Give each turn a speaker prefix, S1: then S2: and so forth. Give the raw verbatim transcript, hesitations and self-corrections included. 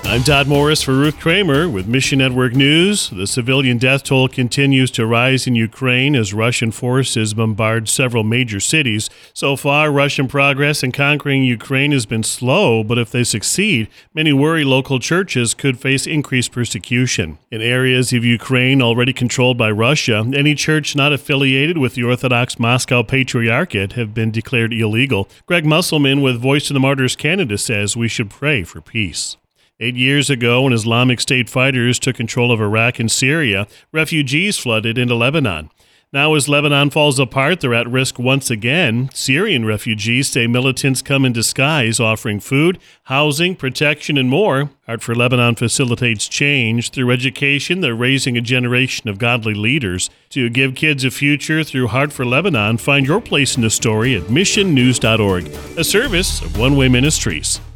S1: I'm Todd Morris for Ruth Kramer with Mission Network News. The civilian death toll continues to rise in Ukraine as Russian forces bombard several major cities. So far, Russian progress in conquering Ukraine has been slow, but if they succeed, many worry local churches could face increased persecution. In areas of Ukraine already controlled by Russia, any church not affiliated with the Orthodox Moscow Patriarchate have been declared illegal. Greg Musselman with Voice of the Martyrs Canada says we should pray for peace. Eight years ago, when Islamic State fighters took control of Iraq and Syria, refugees flooded into Lebanon. Now, as Lebanon falls apart, they're at risk once again. Syrian refugees say militants come in disguise, offering food, housing, protection, and more. Heart for Lebanon facilitates change. Through education, they're raising a generation of godly leaders. To give kids a future through Heart for Lebanon, find your place in the story at mission news dot org, a service of One Way Ministries.